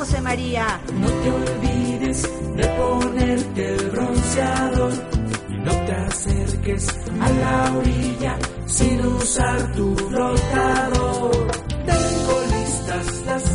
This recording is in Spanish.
José María. No te olvides de ponerte el bronceador y no te acerques a la orilla sin usar tu flotador. Tengo listas las